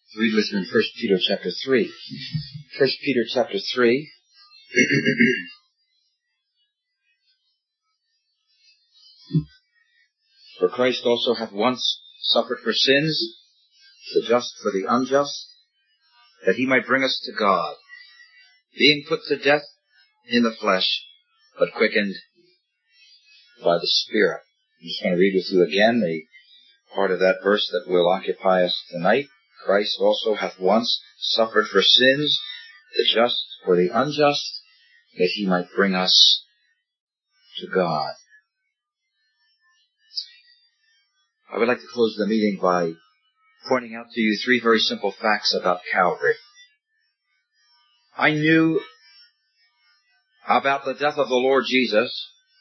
Read with me in 1 Peter chapter 3. 1 Peter chapter 3. For Christ also hath once suffered for sins, the just for the unjust, that he might bring us to God, being put to death in the flesh, but quickened by the Spirit. I'm just going to read with you again the part of that verse that will occupy us tonight. Christ also hath once suffered for sins, the just for the unjust, that he might bring us to God. I would like to close the meeting by pointing out to you three very simple facts about Calvary. I knew about the death of the Lord Jesus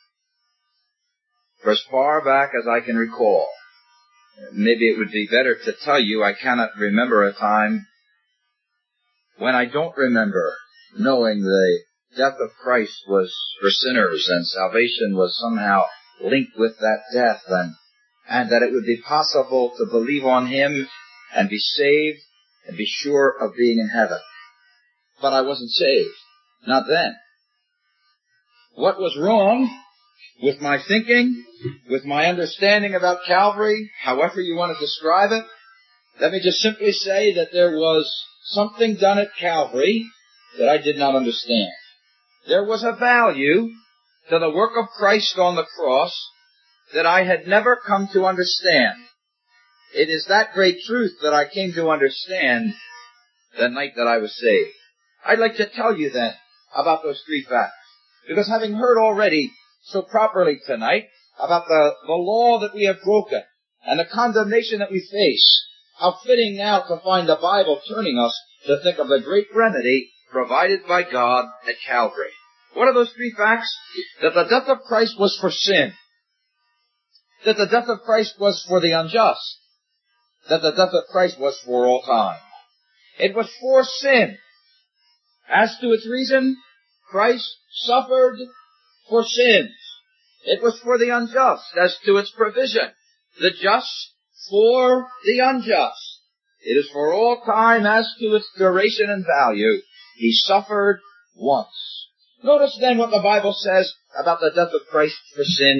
for as far back as I can recall. Maybe it would be better to tell you I cannot remember a time when I don't remember knowing the death of Christ was for sinners and salvation was somehow linked with that death and that it would be possible to believe on him and be saved and be sure of being in heaven. But I wasn't saved. Not then. What was wrong with my thinking, with my understanding about Calvary, however you want to describe it? Let me just simply say that there was something done at Calvary that I did not understand. There was a value to the work of Christ on the cross that I had never come to understand. It is that great truth that I came to understand the night that I was saved. I'd like to tell you then about those three facts, because having heard already so properly tonight about the law that we have broken and the condemnation that we face, how fitting now to find the Bible turning us to think of the great remedy provided by God at Calvary. What are those three facts? That the death of Christ was for sin. That the death of Christ was for the unjust. That the death of Christ was for all time. It was for sin. As to its reason, Christ suffered for sins. It was for the unjust as to its provision. The just for the unjust. It is for all time as to its duration and value. He suffered once. Notice then what the Bible says about the death of Christ for sin.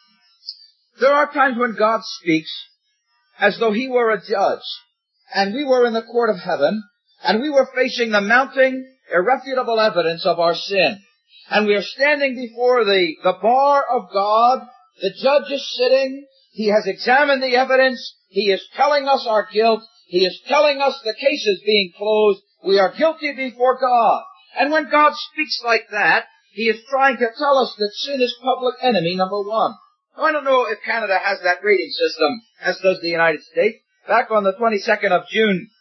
There are times when God speaks as though he were a judge, and we were in the court of heaven, and we were facing the mounting, irrefutable evidence of our sin. And we are standing before the bar of God. The judge is sitting. He has examined the evidence. He is telling us our guilt. He is telling us the case is being closed. We are guilty before God. And when God speaks like that, he is trying to tell us that sin is public enemy number one. Now, I don't know if Canada has that rating system, as does the United States. Back on the 22nd of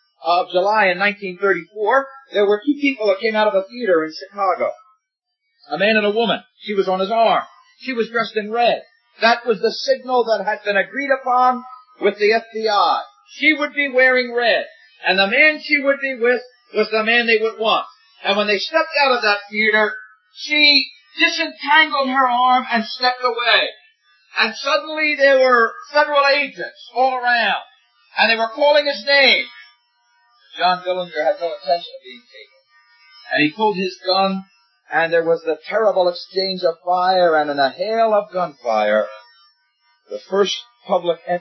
July in 1934, there were two people that came out of a theater in Chicago. A man and a woman. She was on his arm. She was dressed in red. That was the signal that had been agreed upon with the FBI. She would be wearing red. And the man she would be with was the man they would want. And when they stepped out of that theater, she disentangled her arm and stepped away. And suddenly there were federal agents all around. And they were calling his name. John Dillinger had no intention of being taken. And he pulled his gun, and there was the terrible exchange of fire, and in a hail of gunfire, the first public enemy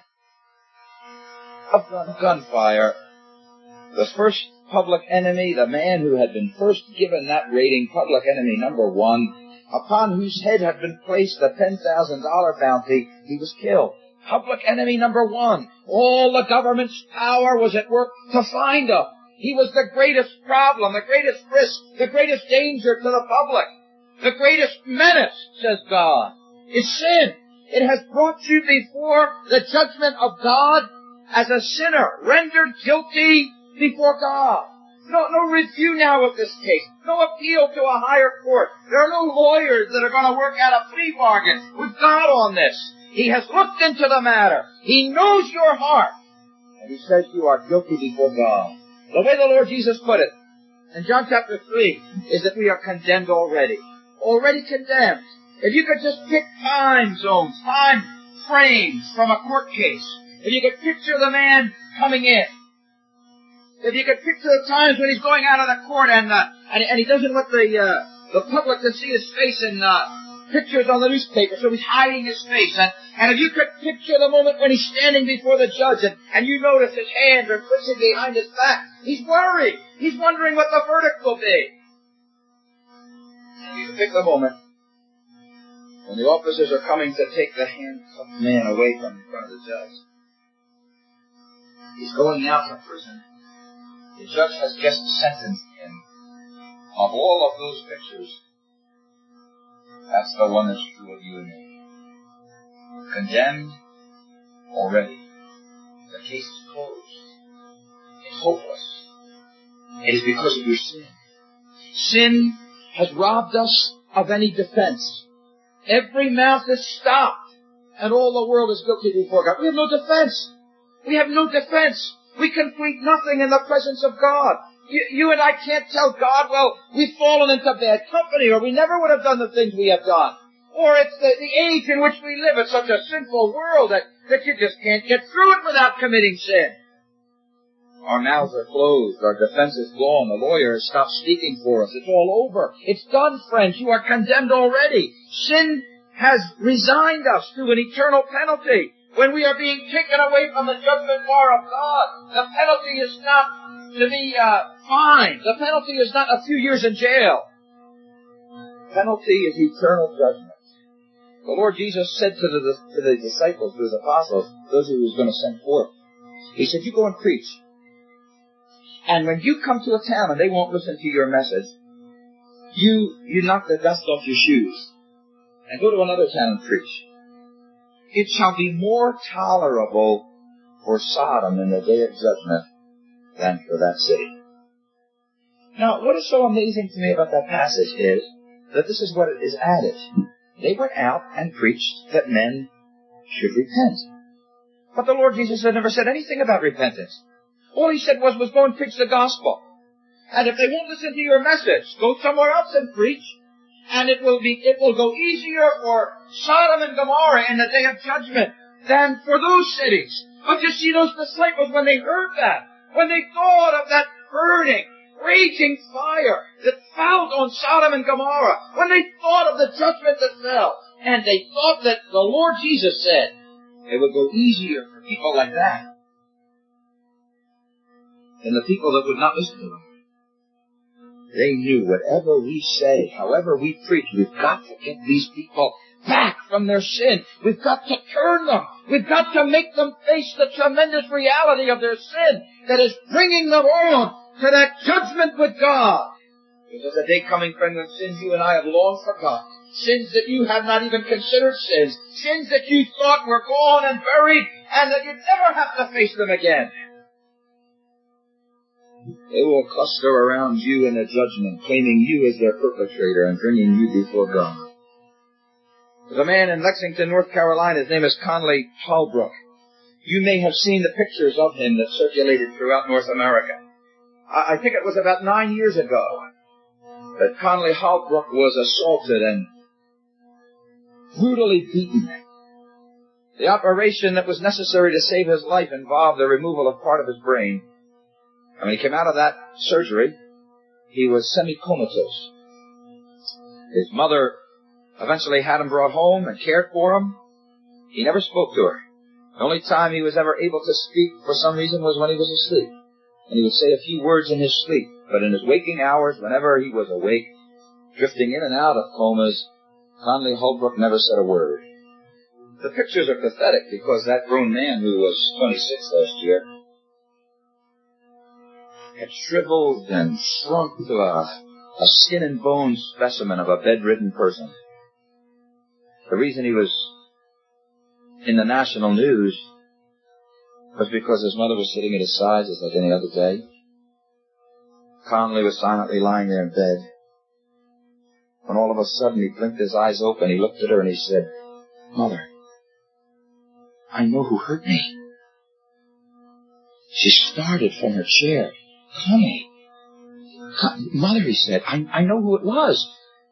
of gunfire, the first public enemy, the man who had been first given that rating, public enemy number one, upon whose head had been placed the $10,000 bounty, he was killed. Public enemy number one. All the government's power was at work to find him. He was the greatest problem, the greatest risk, the greatest danger to the public. The greatest menace, says God, is sin. It has brought you before the judgment of God as a sinner, rendered guilty before God. No review now of this case. No appeal to a higher court. There are no lawyers that are going to work out a plea bargain with God on this. He has looked into the matter. He knows your heart. And he says you are guilty before God. The way the Lord Jesus put it in John chapter 3 is that we are condemned already. Already condemned. If you could just pick time zones, time frames from a court case. If you could picture the man coming in. if you could picture the times when he's going out of the court and he doesn't want the public to see his face in pictures on the newspaper, so he's hiding his face. And if you could picture the moment when he's standing before the judge and you notice his hands are twitching behind his back, he's worried. He's wondering what the verdict will be. And you pick the moment when the officers are coming to take the handcuffed man away from in front of the judge. He's going out of prison. The judge has just sentenced him. Of all of those pictures, that's the one that's true of you and me. Condemned already. The case is closed. It's hopeless. It is because of your sin. Sin has robbed us of any defense. Every mouth is stopped, and all the world is guilty before God. We have no defense. We have no defense. We can plead nothing in the presence of God. You and I can't tell God, well, we've fallen into bad company, or we never would have done the things we have done. Or it's the age in which we live. It's such a sinful world that you just can't get through it without committing sin. Our mouths are closed. Our defense is gone. The lawyer has stopped speaking for us. It's all over. It's done, friends. You are condemned already. Sin has resigned us to an eternal penalty. When we are being taken away from the judgment bar of God, the penalty is not to be fined. The penalty is not a few years in jail. The penalty is eternal judgment. The Lord Jesus said to the disciples, to his apostles, those who he was going to send forth, he said, you go and preach. And when you come to a town and they won't listen to your message, you knock the dust off your shoes and go to another town and preach. It shall be more tolerable for Sodom in the day of judgment than for that city. Now, what is so amazing to me about that passage is that this is what is added. They went out and preached that men should repent. But the Lord Jesus had never said anything about repentance. All he said was go and preach the gospel. And if they won't listen to your message, go somewhere else and preach. And it will go easier for Sodom and Gomorrah in the day of judgment than for those cities. But you see, those disciples, when they heard that, when they thought of that burning, raging fire that fell on Sodom and Gomorrah, when they thought of the judgment that fell, and they thought that the Lord Jesus said it would go easier for people like that than the people that would not listen to them. They knew whatever we say, however we preach, we've got to get these people back from their sin. We've got to turn them. We've got to make them face the tremendous reality of their sin that is bringing them on to that judgment with God. There's a day coming, friend, when sins you and I have long forgotten. Sins that you have not even considered sins. Sins that you thought were gone and buried and that you'd never have to face them again. They will cluster around you in the judgment, claiming you as their perpetrator and bringing you before God. There's a man in Lexington, North Carolina. His name is Conley Holbrook. You may have seen the pictures of him that circulated throughout North America. I think it was about 9 years ago that Conley Holbrook was assaulted and brutally beaten. The operation that was necessary to save his life involved the removal of part of his brain. And when he came out of that surgery, he was semi-comatose. His mother eventually had him brought home and cared for him. He never spoke to her. The only time he was ever able to speak for some reason was when he was asleep. And he would say a few words in his sleep. But in his waking hours, whenever he was awake, drifting in and out of comas, Conley Holbrook never said a word. The pictures are pathetic because that grown man who was 26 last year had shriveled and shrunk to a skin and bone specimen of a bedridden person. The reason he was in the national news was because his mother was sitting at his side just like any other day. Conley was silently lying there in bed. When all of a sudden he blinked his eyes open, he looked at her and he said, "Mother, I know who hurt me." She started from her chair. "Conley, Mother," he said, I know who it was.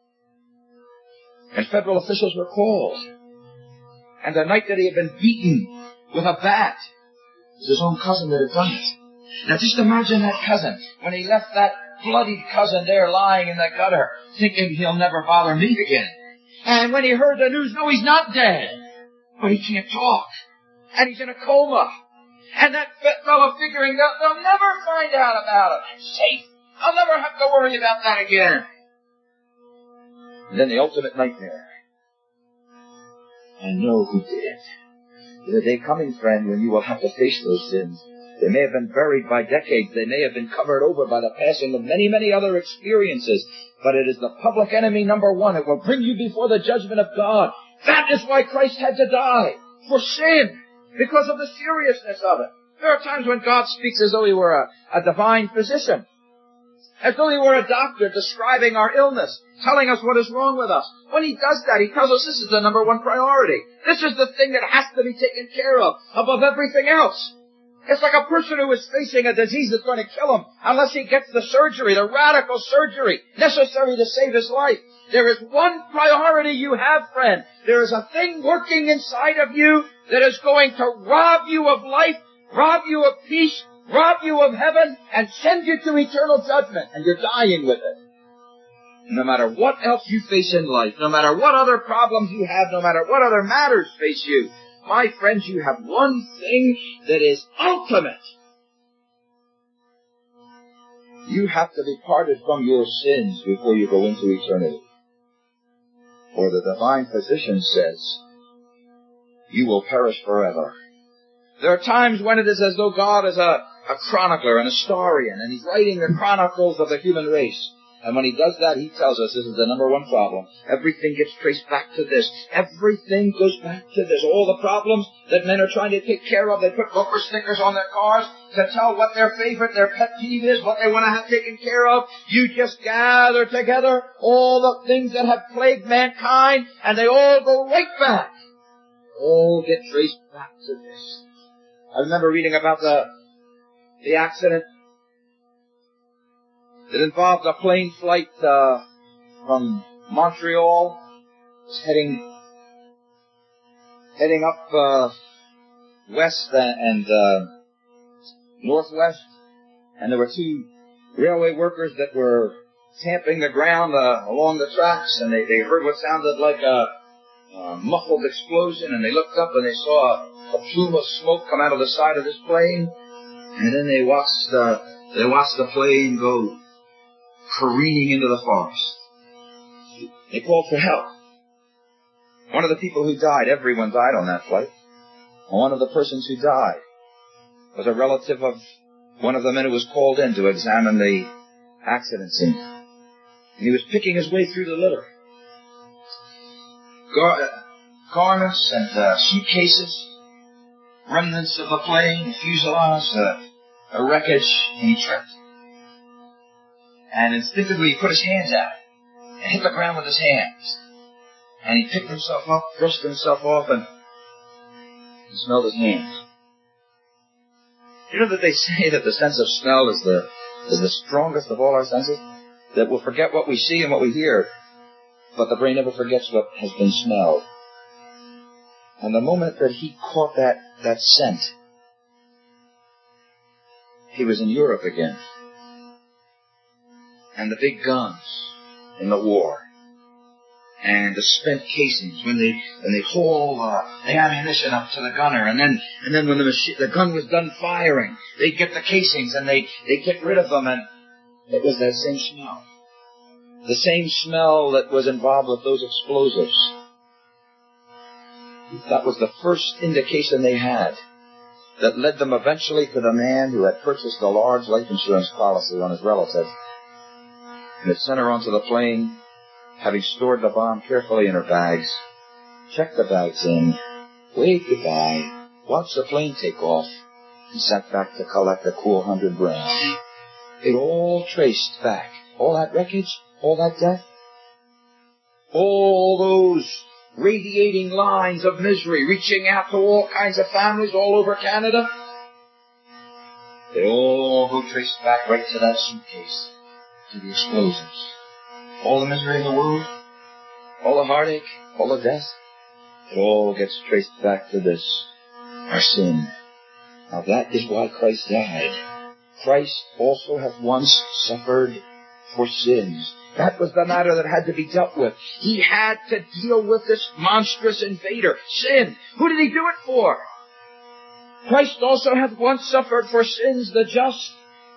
And federal officials were called. And the night that he had been beaten with a bat, it was his own cousin that had done it. Now just imagine that cousin, when he left that bloodied cousin there lying in the gutter, thinking he'll never bother me again. And when he heard the news, no, he's not dead, but he can't talk. And he's in a coma. And that fellow figuring they'll never find out about it. I'm safe. I'll never have to worry about that again. And then the ultimate nightmare. I know who did it. There's a day coming, friend, when you will have to face those sins. They may have been buried by decades. They may have been covered over by the passing of many, many other experiences. But it is the public enemy number one. It will bring you before the judgment of God. That is why Christ had to die. For sin. Because of the seriousness of it. There are times when God speaks as though he were a divine physician. As though he were a doctor describing our illness, telling us what is wrong with us. When he does that, he tells us this is the number one priority. This is the thing that has to be taken care of above everything else. It's like a person who is facing a disease that's going to kill him unless he gets the surgery, the radical surgery necessary to save his life. There is one priority you have, friend. There is a thing working inside of you that is going to rob you of life, rob you of peace, rob you of heaven, and send you to eternal judgment. And you're dying with it. No matter what else you face in life, no matter what other problems you have, no matter what other matters face you, my friends, you have one thing that is ultimate. You have to be parted from your sins before you go into eternity. For the divine physician says, you will perish forever. There are times when it is as though God is a chronicler, an historian, and he's writing the chronicles of the human race. And when he does that, he tells us this is the number one problem. Everything gets traced back to this. Everything goes back to this. All the problems that men are trying to take care of, they put bumper stickers on their cars to tell what their favorite, their pet peeve is, what they want to have taken care of. You just gather together all the things that have plagued mankind, and they all go right back. All get traced back to this. I remember reading about the accident that involved a plane flight from Montreal, heading up west and northwest, and there were two railway workers that were tamping the ground along the tracks, and they heard what sounded like a muffled explosion, and they looked up and they saw a plume of smoke come out of the side of this plane, and then they watched the plane go careening into the forest. They called for help. One of the people who died, everyone died on that flight. One of the persons who died was a relative of one of the men who was called in to examine the accident scene. And he was picking his way through the litter. Garments and suitcases, remnants of the plane, fuselage, a wreckage, and he tripped. And instinctively he put his hands out and hit the ground with his hands. And he picked himself up, brushed himself off, and he smelled his hands. You know that they say that the sense of smell is the strongest of all our senses? That we'll forget what we see and what we hear, but the brain never forgets what has been smelled. And the moment that he caught that scent, he was in Europe again. And the big guns in the war, and the spent casings when they haul the ammunition up to the gunner, and then when the gun was done firing, they get the casings and they get rid of them, and it was that same smell, the same smell that was involved with those explosives. That was the first indication they had that led them eventually to the man who had purchased a large life insurance policy on his relative. And had sent her onto the plane, having stored the bomb carefully in her bags, checked the bags in, waved goodbye, watched the plane take off, and sat back to collect a cool $100,000. It all traced back. All that wreckage, all that death, all those radiating lines of misery reaching out to all kinds of families all over Canada, they all go traced back right to that suitcase. To the explosives. All the misery in the world, all the heartache, all the death, it all gets traced back to this, our sin. Now that is why Christ died. Christ also hath once suffered for sins. That was the matter that had to be dealt with. He had to deal with this monstrous invader, sin. Who did he do it for? Christ also hath once suffered for sins, the just,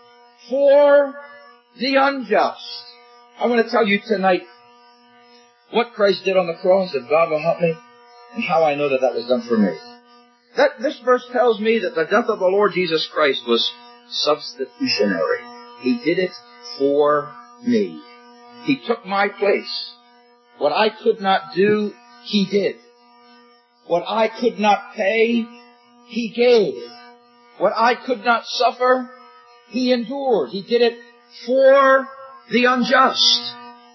for the unjust. I want to tell you tonight what Christ did on the cross, if God will help me, and how I know that that was done for me. This verse tells me that the death of the Lord Jesus Christ was substitutionary. He did it for me. He took my place. What I could not do, He did. What I could not pay, He gave. What I could not suffer, He endured. He did it for the unjust.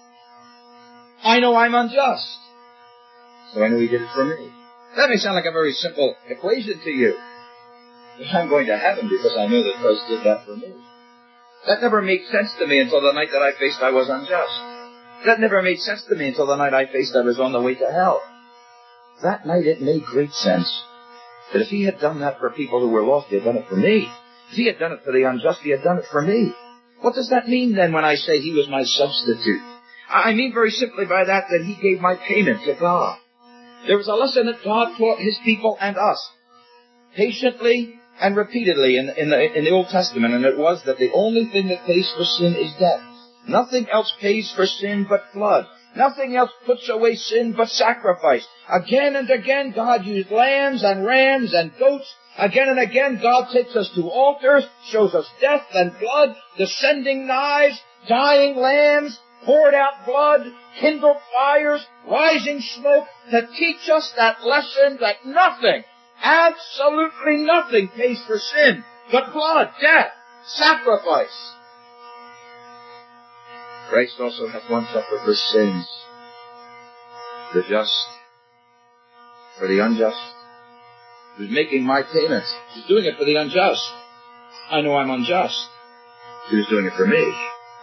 I know I'm unjust, so I know He did it for me. That may sound like a very simple equation to you. But I'm going to heaven because I know that Christ did that for me. That never made sense to me until the night that I faced I was unjust. That never made sense to me until the night I faced I was on the way to hell. That night it made great sense that if He had done that for people who were lost, He had done it for me. If He had done it for the unjust, He had done it for me. What does that mean then when I say He was my substitute? I mean very simply by that He gave my payment to God. There was a lesson that God taught His people and us patiently and repeatedly in the Old Testament, and it was that the only thing that pays for sin is death. Nothing else pays for sin but blood. Nothing else puts away sin but sacrifice. Again and again, God used lambs and rams and goats. Again and again, God takes us to altars, shows us death and blood, descending knives, dying lambs, poured out blood, kindled fires, rising smoke, to teach us that lesson that nothing, absolutely nothing pays for sin but blood, death, sacrifice. Christ also hath once suffered for sins, the just for the unjust. He was making my payments. He was doing it for the unjust. I know I'm unjust. He was doing it for me.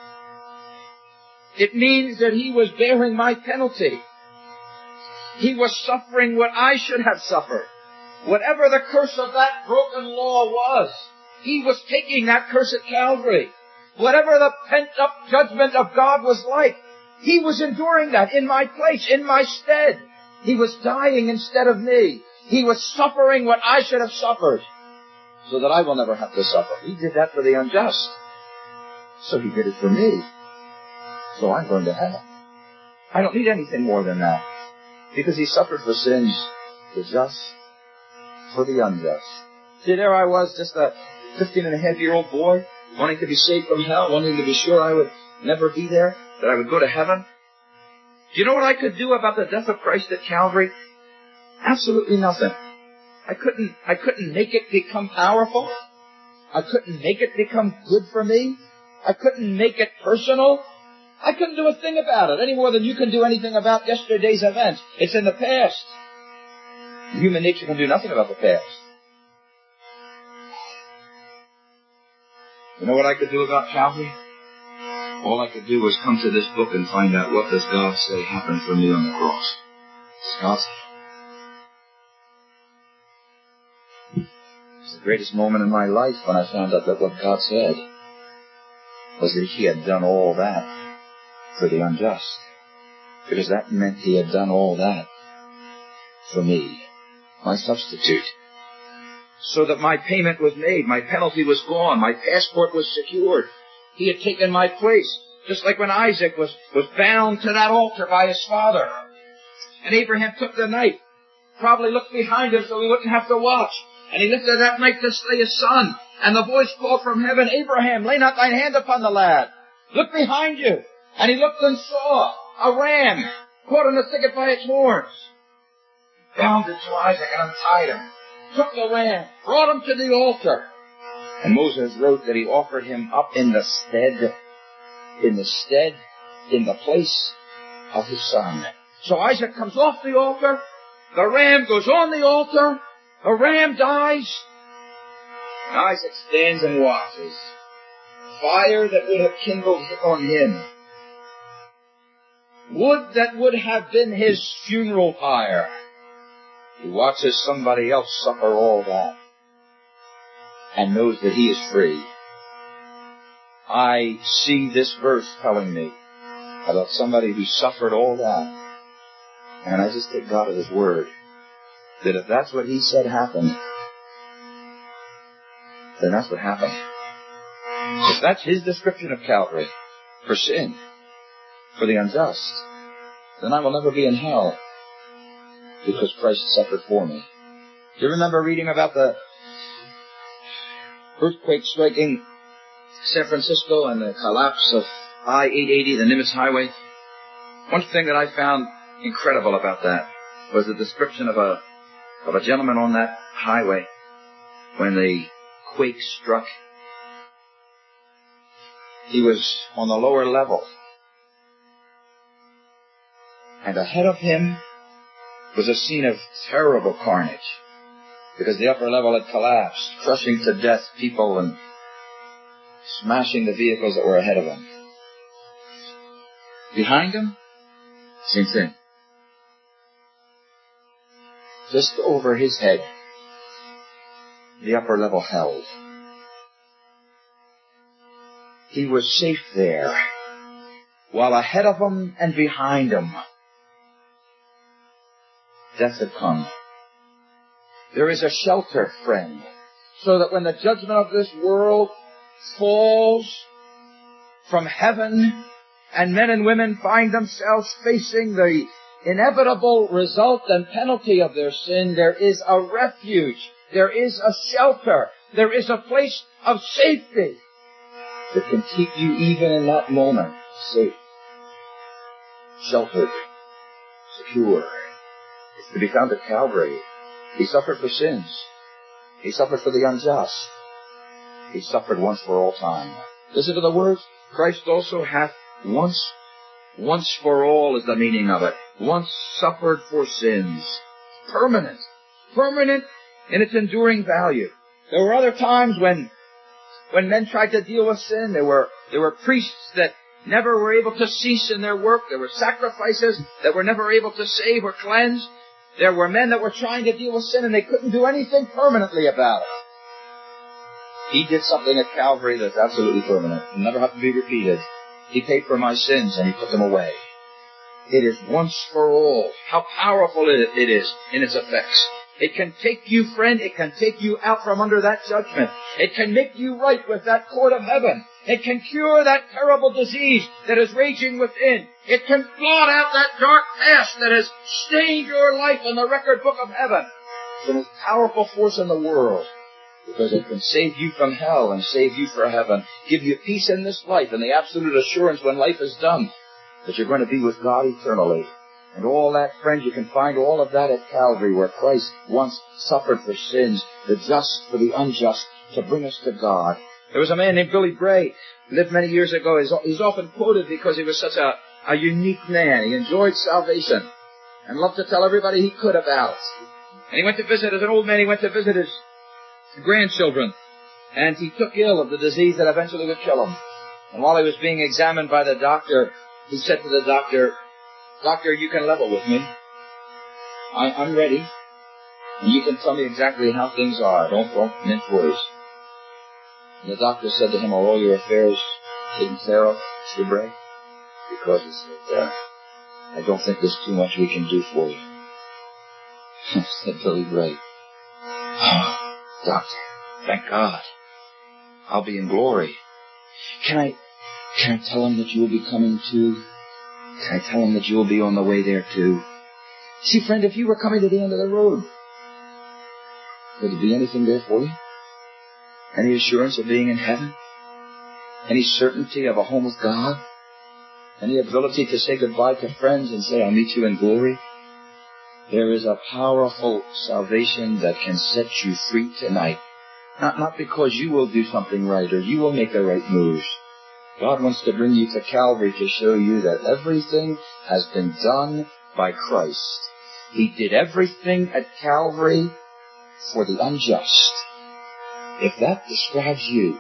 It means that He was bearing my penalty. He was suffering what I should have suffered. Whatever the curse of that broken law was, He was taking that curse at Calvary. Whatever the pent-up judgment of God was like, He was enduring that in my place, in my stead. He was dying instead of me. He was suffering what I should have suffered, so that I will never have to suffer. He did that for the unjust, so He did it for me. So I'm going to heaven. I don't need anything more than that, because He suffered for sins, the just for the unjust. See, there I was, just a 15-and-a-half-year-old boy, wanting to be saved from hell, wanting to be sure I would never be there, that I would go to heaven. Do you know what I could do about the death of Christ at Calvary? Absolutely nothing. I couldn't make it become powerful. I couldn't make it become good for me. I couldn't make it personal. I couldn't do a thing about it, any more than you can do anything about yesterday's events. It's in the past. Human nature can do nothing about the past. You know what I could do about Calvary? All I could do was come to this book and find out what does God say happened for me on the cross. It's gospel. It's the greatest moment in my life when I found out that what God said was that He had done all that for the unjust. Because that meant He had done all that for me, my substitute. So that my payment was made, my penalty was gone, my passport was secured. He had taken my place, just like when Isaac was bound to that altar by his father. And Abraham took the knife, probably looked behind him so he wouldn't have to watch. And he lifted that knife to slay his son. And the voice called from heaven, Abraham, lay not thine hand upon the lad. Look behind you. And he looked and saw a ram caught in the thicket by its horns. Bound it to Isaac and untied him. Took the ram, brought him to the altar. And Moses wrote that he offered him up in the place of his son. So Isaac comes off the altar. The ram goes on the altar. The ram dies. And Isaac stands and watches. Fire that would have kindled on him. Wood that would have been his funeral pyre. He watches somebody else suffer all that and knows that he is free. I see this verse telling me about somebody who suffered all that. And I just take God at His word. That if that's what He said happened, then that's what happened. If that's His description of Calvary for sin, for the unjust, then I will never be in hell because Christ suffered for me. Do you remember reading about the earthquake striking San Francisco and the collapse of I-880, the Nimitz Highway? One thing that I found incredible about that was the description of a gentleman on that highway when the quake struck. He was on the lower level, and ahead of him was a scene of terrible carnage, because the upper level had collapsed, crushing to death people and smashing the vehicles that were ahead of him. Behind him, same thing. Just over his head, the upper level held. He was safe there, while ahead of him and behind him, death had come. There is a shelter, friend, so that when the judgment of this world falls from heaven and men and women find themselves facing the inevitable result and penalty of their sin, there is a refuge, there is a shelter, there is a place of safety that can keep you even in that moment safe, sheltered, secure. It's to be found at Calvary. He suffered for sins. He suffered for the unjust. He suffered once for all time. Listen to the words. Christ also hath once for all is the meaning of it. Once suffered for sins. Permanent. Permanent in its enduring value. There were other times when men tried to deal with sin. There were priests that never were able to cease in their work. There were sacrifices that were never able to save or cleanse. There were men that were trying to deal with sin and they couldn't do anything permanently about it. He did something at Calvary that's absolutely permanent. It'll never have to be repeated. He paid for my sins and He put them away. It is once for all. How powerful it is in its effects. It can take you, friend, it can take you out from under that judgment. It can make you right with that court of heaven. It can cure that terrible disease that is raging within. It can blot out that dark past that has stained your life in the record book of heaven. It's the most powerful force in the world, because it can save you from hell and save you for heaven, give you peace in this life and the absolute assurance when life is done that you're going to be with God eternally. And all that, friend, you can find all of that at Calvary, where Christ once suffered for sins, the just for the unjust, to bring us to God. There was a man named Billy Bray, lived many years ago. He's often quoted because he was such a unique man. He enjoyed salvation and loved to tell everybody he could about it. And he went to visit, as an old man, he went to visit his grandchildren. And he took ill of the disease that eventually would kill him. And while he was being examined by the doctor, he said to the doctor, "Doctor, you can level with me. I'm ready. And you can tell me exactly how things are. Don't mince words." And the doctor said to him, "Are all your affairs taken care of, Mr. Bray?" "Because," he said, "I don't think there's too much we can do for you." Said Billy Bray, "Oh, doctor, thank God. I'll be in glory. Can I tell him that you will be coming too? Can I tell him that you will be on the way there too?" See, friend, if you were coming to the end of the road, would there be anything there for you? Any assurance of being in heaven? Any certainty of a home with God? Any ability to say goodbye to friends and say, "I'll meet you in glory"? There is a powerful salvation that can set you free tonight. Not because you will do something right or you will make the right moves. God wants to bring you to Calvary to show you that everything has been done by Christ. He did everything at Calvary for the unjust. If that describes you,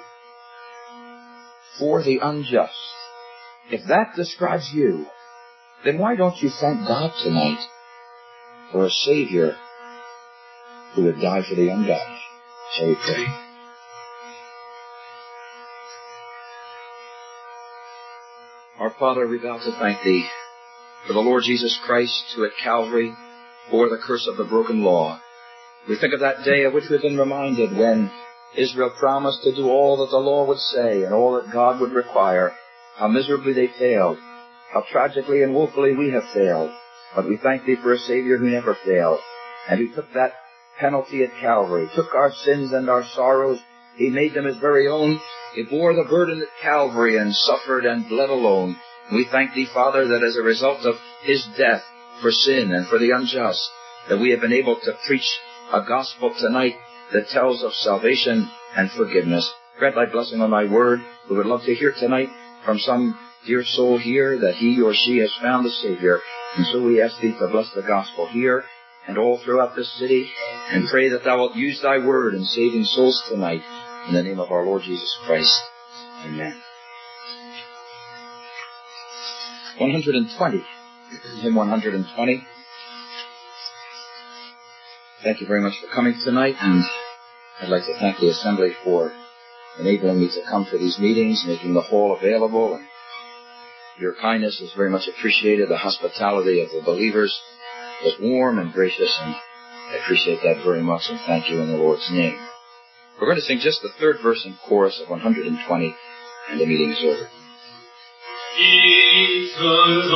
for the unjust, if that describes you, then why don't you thank God tonight for a Savior who would die for the ungodly? Shall we pray? Our Father, we vow to thank Thee for the Lord Jesus Christ, who at Calvary bore the curse of the broken law. We think of that day of which we've been reminded when Israel promised to do all that the law would say and all that God would require. How miserably they failed. How tragically and woefully we have failed. But we thank Thee for a Savior who never failed, and who took that penalty at Calvary, took our sins and our sorrows. He made them His very own. He bore the burden at Calvary and suffered and bled alone. We thank Thee, Father, that as a result of His death for sin and for the unjust, that we have been able to preach a gospel tonight that tells of salvation and forgiveness. Grant Thy blessing on Thy word. We would love to hear tonight from some dear soul here that he or she has found the Savior. And so we ask Thee to bless the gospel here and all throughout this city, and pray that Thou wilt use Thy word in saving souls tonight. In the name of our Lord Jesus Christ. Amen. 120. Hymn 120. Thank you very much for coming tonight, and I'd like to thank the Assembly for enabling me to come to these meetings, making the hall available. And your kindness is very much appreciated. The hospitality of the believers was warm and gracious, and I appreciate that very much, and thank you in the Lord's name. We're going to sing just the third verse and chorus of 120, and the meeting is over.